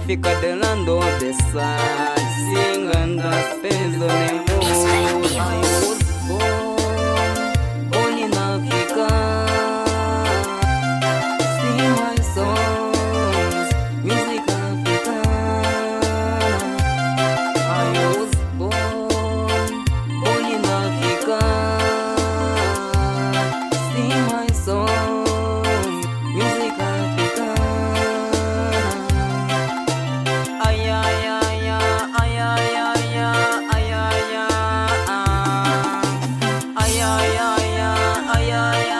Africa, the land of the sun. Sing and dance, praise the name of God. I was born in Africa. Sing my songs, music Africa. I was born in Africa. Sing my songs, music Africa. Ay ay ay ay ay ay ay ay ay ay ay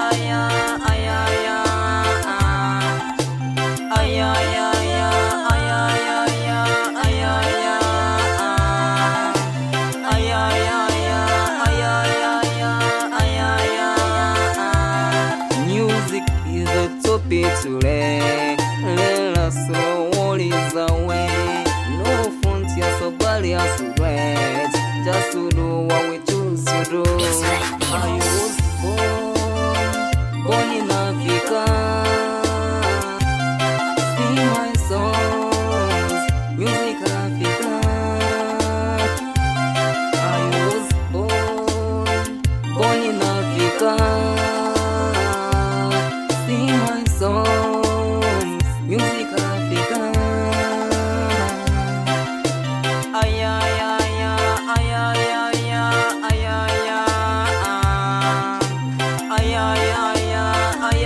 music is a topic today. Let us know what is away. No frontiers or barriers to break. Just to do what we choose to do. I was born in Africa. Sing my songs, music Africa. I was born in Africa. Sing my songs, music Africa. Ay ay ay ay ay ay ay ay ay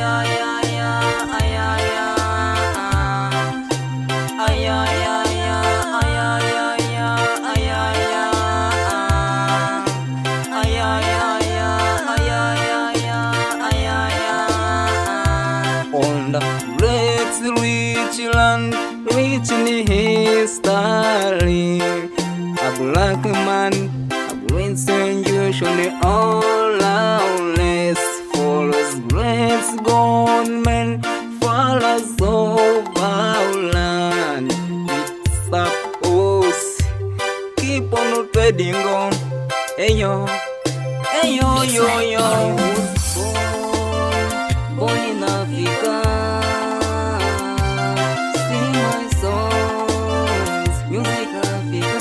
on the great rich land, rich in history, a black man, a great usually all lawless, follows great government, follows of our land. It's suppose keep on trading on. Ayo, ayo, yo, yo. Born in Africa. Sing my songs, music Africa.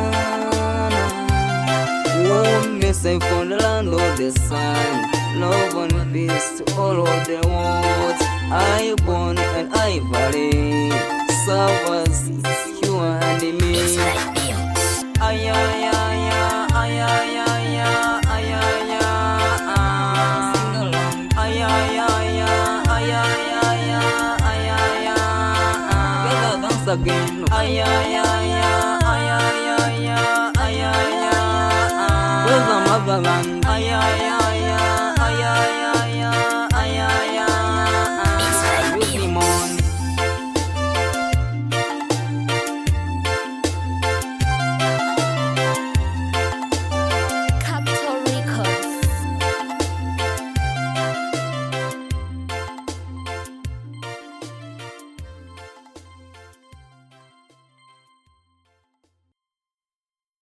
Only say for the land of the sun, love and peace to all of the world. I born and I valley, serve as you and me. Ay ay ay ay ay ay ay ay ay. Sing along. Ay ay ay ay ay ay ay ay. Better dance again. Ay ay ay ay ay ay ay ay ay. Where's the motherland? Ay ay ay.